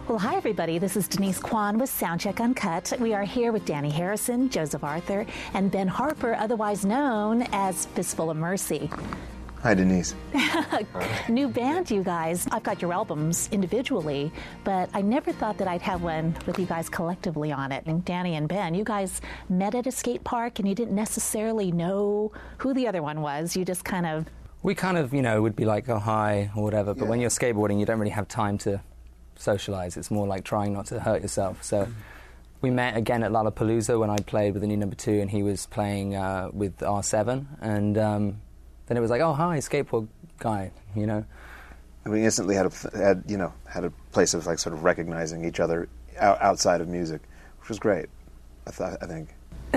Well, hi, everybody. This is Denise Kwan with Soundcheck Uncut. We are here with Dhani Harrison, Joseph Arthur, and Ben Harper, otherwise known as Fistful of Mercy. Hi, Denise. New band, you guys. I've got your albums individually, but I never thought that I'd have one with you guys collectively on it. And Dhani and Ben, you guys met at a skate park, and you didn't necessarily know who the other one was. You just kind of... We kind of, would be like, oh, hi, or whatever. But when you're skateboarding, you don't really have time to socialize. It's more like trying not to hurt yourself. So we met again at Lollapalooza when I played with the new number 2, and he was playing with R7. And then it was like, oh, hi, skateboard guy, And we instantly had a place of like sort of recognizing each other outside of music, which was great, I think.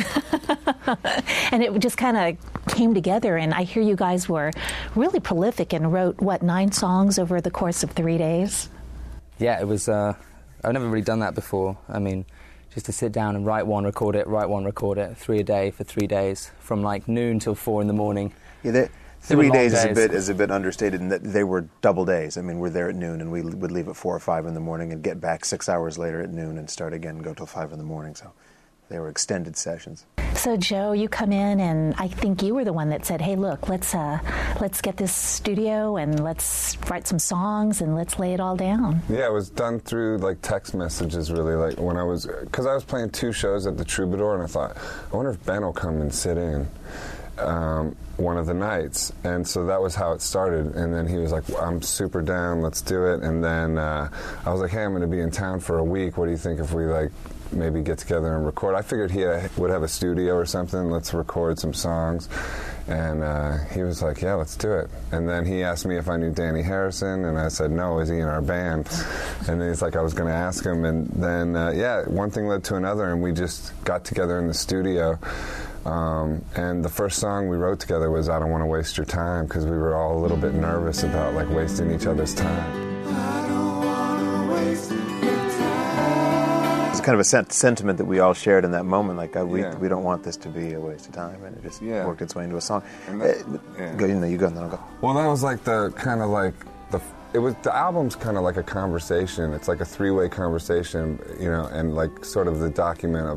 And it just kind of came together, and I hear you guys were really prolific and wrote, 9 songs over the course of 3 days? Yeah, it was, I've never really done that before. I mean, just to sit down and write one, record it, 3 a day for 3 days, from like noon till 4 in the morning. Yeah, 3 days is a bit understated, in that they were double days. I mean, we're there at noon, and we would leave at 4 or 5 in the morning and get back 6 hours later at noon and start again and go till 5 in the morning. So they were extended sessions. So, Joe, you come in, and I think you were the one that said, hey, look, let's get this studio, and let's write some songs, and let's lay it all down. Yeah, it was done through, like, text messages, really, like, because I was playing 2 shows at the Troubadour, and I thought, I wonder if Ben will come and sit in one of the nights. And so that was how it started. And then he was like, I'm super down, let's do it. And then I was like, hey, I'm going to be in town for a week. What do you think if we, like, maybe get together and record? I figured he would have a studio or something. Let's record some songs. And he was like, yeah, let's do it. And then he asked me if I knew Dhani Harrison, and I said, no, is he in our band? And then he's like, I was going to ask him. And then, one thing led to another, and we just got together in the studio. And the first song we wrote together was I Don't Want to Waste Your Time, because we were all a little bit nervous about, like, wasting each other's time. I don't want to waste your time. It's kind of a sentiment that we all shared in that moment, like, we don't want this to be a waste of time, and it just worked its way into a song. Go, you go, and then I'll go. Well, that was like the kind of like the album's kind of like a conversation. It's like a 3-way conversation, and like sort of the document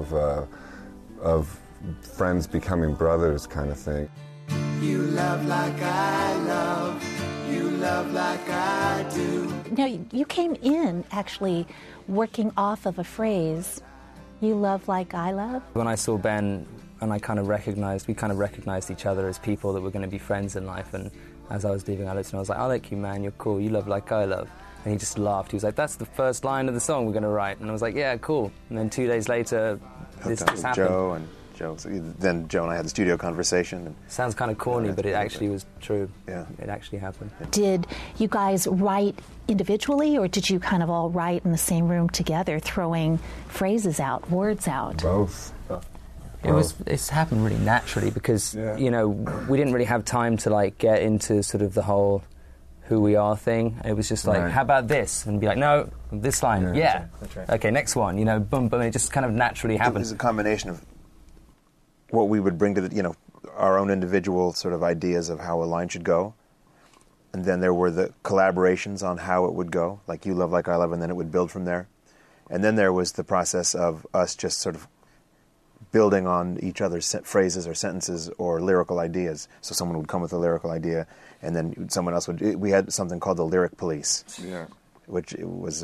of friends becoming brothers kind of thing. You love like I love, you love like I do. Now, you came in actually working off of a phrase, you love like I love. When I saw Ben, and we kind of recognized each other as people that were going to be friends in life, and as I was leaving Alex, I was like, I like you, man, you're cool, you love like I love. And he just laughed. He was like, that's the first line of the song we're going to write. And I was like, yeah, cool. And then 2 days later, this happened. So then Joe and I had the studio conversation. And sounds kind of corny, but it actually was true. Yeah. It actually happened. Did you guys write individually, or did you kind of all write in the same room together, throwing phrases out, words out? Both. It's happened really naturally because, we didn't really have time to, like, get into sort of the whole who we are thing. It was just like, how about this? And be like, no, this line, That's right. Okay, next one, boom, boom. It just kind of naturally happened. It was a combination of what we would bring to the, our own individual sort of ideas of how a line should go. And then there were the collaborations on how it would go, like You Love Like I Love, and then it would build from there. And then there was the process of us just sort of building on each other's phrases or sentences or lyrical ideas. So someone would come with a lyrical idea, and then someone else would... We had something called the Lyric Police, which it was...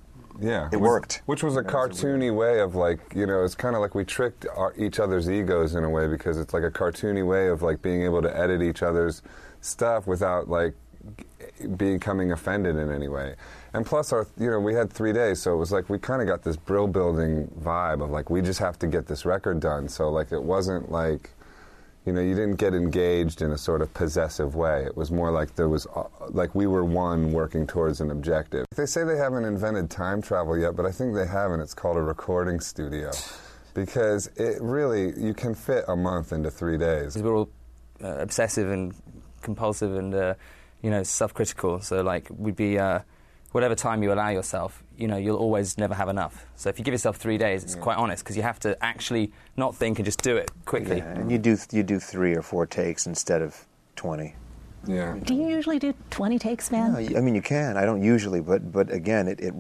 it worked. Which was a cartoony way of, like, it's kind of like we tricked each other's egos in a way, because it's like a cartoony way of, like, being able to edit each other's stuff without, like, becoming offended in any way. And plus, we had 3 days, so it was like we kind of got this brill building vibe of, like, we just have to get this record done. So, like, it wasn't like, you didn't get engaged in a sort of possessive way. It was more like there was, like, we were one working towards an objective. They say they haven't invented time travel yet, but I think they have, and it's called a recording studio. Because it really, you can fit a month into 3 days. We're all obsessive and compulsive and, self-critical. So, like, we'd be... whatever time you allow yourself, you'll always never have enough. So if you give yourself 3 days, it's quite honest, because you have to actually not think and just do it quickly. Yeah, and you do 3 or 4 takes instead of 20. Yeah. Do you usually do 20 takes, man? No, I mean, you can. I don't usually, but again, it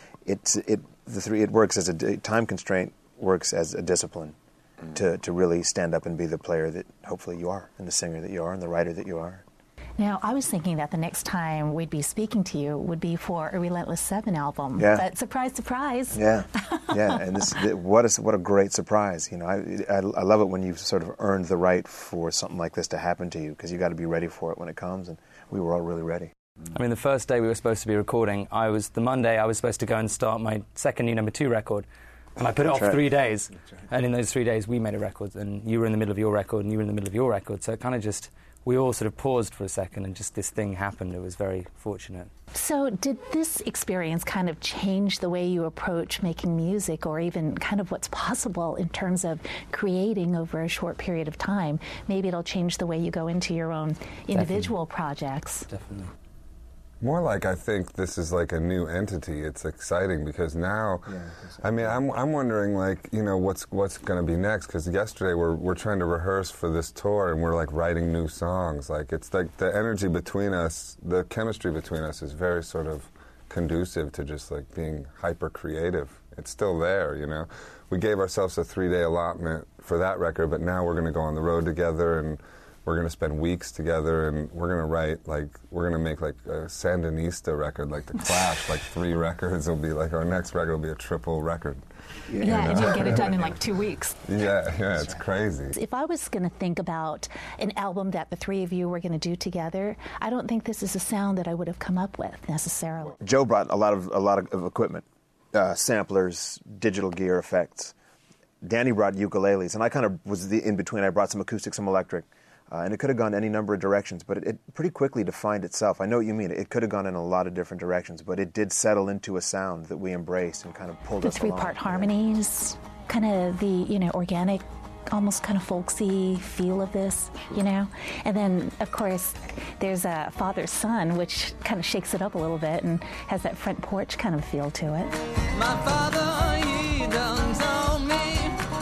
works as a time constraint, works as a discipline to really stand up and be the player that hopefully you are, and the singer that you are, and the writer that you are. Now, I was thinking that the next time we'd be speaking to you would be for a Relentless 7 album. Yeah. But surprise, surprise. Yeah, yeah, and what a great surprise. You know, I love it when you've sort of earned the right for something like this to happen to you, because you got to be ready for it when it comes, and we were all really ready. I mean, the first day we were supposed to be recording, the Monday I was supposed to go and start my second new #2 record, and I put it off 3 days. And in those 3 days we made a record, and you were in the middle of your record, and you were in the middle of your record, so it kind of just... We all sort of paused for a second, and just this thing happened. It was very fortunate. So did this experience kind of change the way you approach making music, or even kind of what's possible in terms of creating over a short period of time? Maybe it'll change the way you go into your own individual projects. Definitely. More like, I think this is like a new entity. It's exciting because now, I mean, I'm wondering, like, you know, what's going to be next? Because yesterday we're trying to rehearse for this tour, and we're like writing new songs. Like, it's like the energy between us, the chemistry between us is very sort of conducive to just like being hyper creative. It's still there, you know. We gave ourselves a 3-day allotment for that record, but now we're going to go on the road together, and we're going to spend weeks together, and we're going to write, like, we're going to make, like, a Sandinista record, like The Clash, like 3 records. It'll be, like, our next record will be a triple record. Yeah, and you'll get it done in, like, 2 weeks. Yeah, it's crazy. If I was going to think about an album that the three of you were going to do together, I don't think this is a sound that I would have come up with, necessarily. Joe brought a lot of equipment, samplers, digital gear effects. Danny brought ukuleles, and I kind of was in between. I brought some acoustic, some electric. And it could have gone any number of directions, but it pretty quickly defined itself. I know what you mean. It could have gone in a lot of different directions, but it did settle into a sound that we embraced and kind of pulled us along. The 3-part harmonies, kind of the, you know, organic, almost kind of folksy feel of this, you know? And then, of course, there's a father-son, which kind of shakes it up a little bit and has that front porch kind of feel to it. My father, he done told me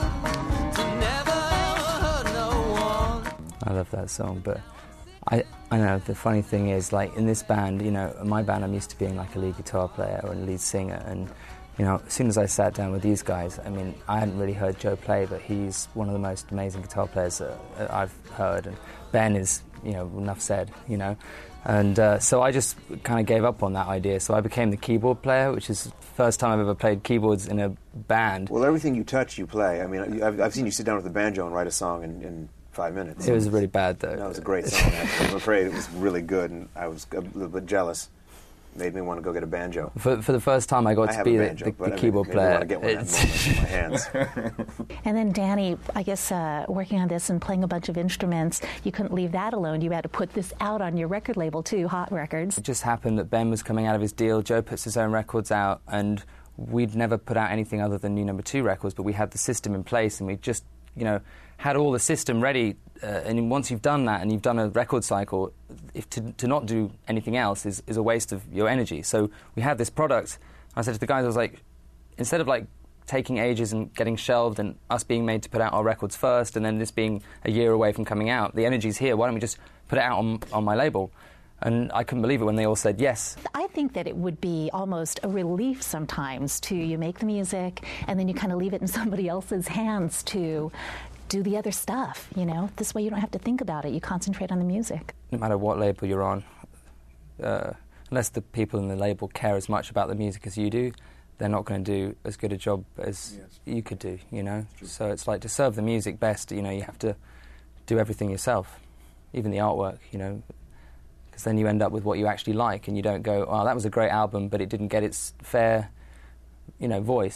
to never ever hurt no one. I love that song, but I know the funny thing is, like, in this band, you know, in my band I'm used to being like a lead guitar player or a lead singer, and, you know, as soon as I sat down with these guys, I mean, I hadn't really heard Joe play, but he's one of the most amazing guitar players that I've heard, and Ben is, you know, enough said, you know, and so I just kind of gave up on that idea, so I became the keyboard player, which is the first time I've ever played keyboards in a band. Well, everything you touch, you play. I mean, I've seen you sit down with a banjo and write a song in 5 minutes. It was really bad, though. No, it was a great song. I'm afraid it was really good, and I was a little bit jealous. Made me want to go get a banjo. For the first time I got to be the keyboard player. I get one in my hands. And then Danny, I guess working on this and playing a bunch of instruments, you couldn't leave that alone. You had to put this out on your record label too, Hot Records. It just happened that Ben was coming out of his deal, Joe puts his own records out, and we'd never put out anything other than new #2 records, but we had the system in place, and we just, you know, had all the system ready, and once you've done that and you've done a record cycle, to not do anything else is a waste of your energy. So we had this product. I said to the guys, I was like, instead of like taking ages and getting shelved and us being made to put out our records first and then this being a year away from coming out, the energy's here, why don't we just put it out on my label? And I couldn't believe it when they all said yes. I think that it would be almost a relief sometimes to you make the music and then you kind of leave it in somebody else's hands to do the other stuff, you know? This way you don't have to think about it. You concentrate on the music. No matter what label you're on, unless the people in the label care as much about the music as you do, they're not going to do as good a job as you could do, you know? So it's like, to serve the music best, you know, you have to do everything yourself, even the artwork, you know? Because then you end up with what you actually like, and you don't go, oh, that was a great album, but it didn't get its fair, you know, voice.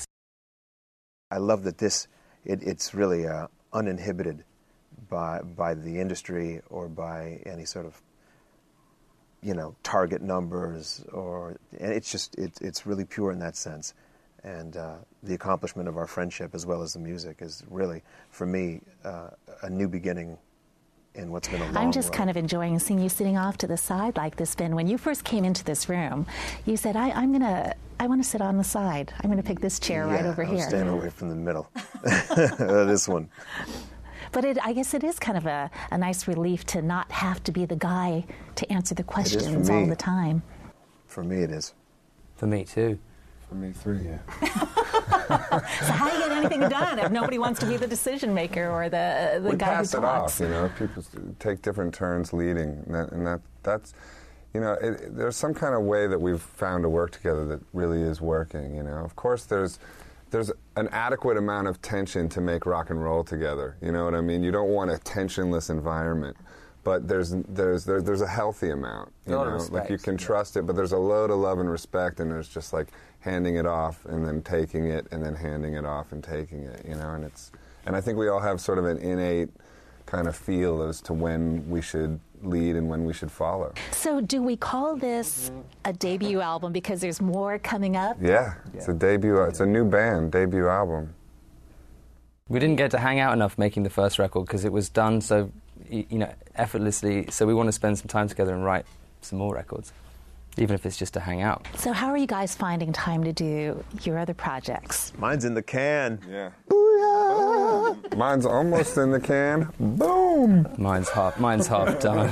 I love that it's really uninhibited by the industry or by any sort of, you know, target numbers, and it's really pure in that sense. And the accomplishment of our friendship as well as the music is really, for me, a new beginning in what's been a long I'm just road. kind of enjoying seeing you sitting off to the side like this, Ben. When you first came into this room, you said, I want to sit on the side. I'm going to pick this chair right over I was here. staying away from the middle. This one. But I guess it is kind of a nice relief to not have to be the guy to answer the questions all me. the time. For me, it is. For me too. For me, 3. Yeah. So how do you get anything done if nobody wants to be the decision maker or the We guy who pass talks? it off, you know. People take different turns leading, and that's, you know, there's some kind of way that we've found to work together that really is working. You know, of course, there's an adequate amount of tension to make rock and roll together. You know what I mean? You don't want a tensionless environment, but there's a healthy amount. You A lot of know, respect, like you can trust it, but there's a load of love and respect, and there's just like handing it off and then taking it and then handing it off and taking it. You know, and I think we all have sort of an innate kind of feel as to when we should lead and when we should follow. So do we call this a debut album because there's more coming up? Yeah, it's a debut. It's a new band debut album. We didn't get to hang out enough making the first record because it was done so, you know, effortlessly. So we want to spend some time together and write some more records, even if it's just to hang out. So how are you guys finding time to do your other projects? Mine's in the can. Yeah. Mine's almost in the can. Boom. Mine's half done.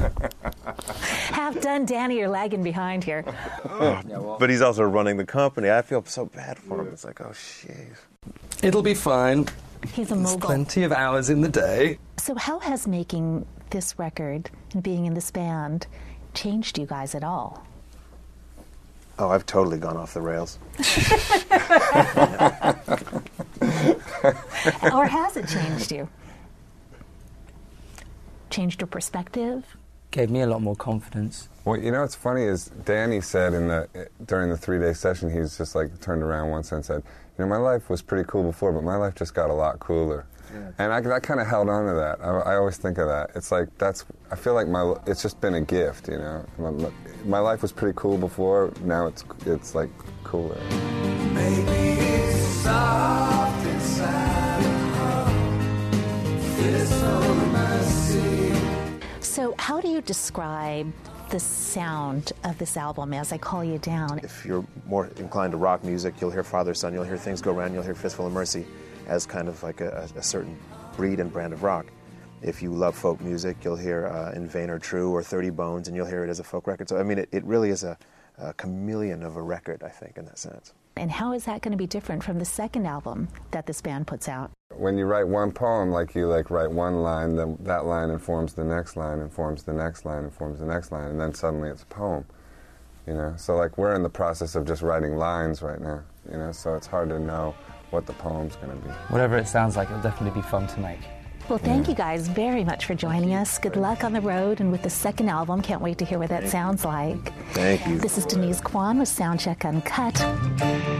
Half done, Danny, you're lagging behind here. But he's also running the company. I feel so bad for him. It's like, oh, jeez. It'll be fine. He's a There's mogul. plenty of hours in the day. So how has making this record and being in this band changed you guys at all? Oh, I've totally gone off the rails. Or has it changed you? Changed your perspective? Gave me a lot more confidence. Well, you know what's funny is Danny said during the 3-day session, he's just like turned around once and said, you know, my life was pretty cool before, but my life just got a lot cooler. Yeah. And I kind of held on to that. I always think of that. It's like I feel like it's just been a gift, you know. My life was pretty cool before. Now it's like cooler. Maybe it's soft inside a heart. It's so messy. So how do you describe the sound of this album as I Call You Down? If you're more inclined to rock music, you'll hear Father Son, you'll hear Things Go Round, you'll hear Fistful of Mercy as kind of like a certain breed and brand of rock. If you love folk music, you'll hear In Vain or True or 30 Bones, and you'll hear it as a folk record. So, I mean, it really is a chameleon of a record, I think, in that sense. And how is that going to be different from the second album that this band puts out? When you write one poem, like you write one line, then that line informs the next line, informs the next line, informs the next line, and then suddenly it's a poem. You know, so like we're in the process of just writing lines right now. You know, so it's hard to know what the poem's going to be. Whatever it sounds like, it'll definitely be fun to make. Well, thank you guys very much for joining us. Good luck on the road and with the second album. Can't wait to hear what that sounds like. Thank you. This is Denise Kwan with Soundcheck Uncut.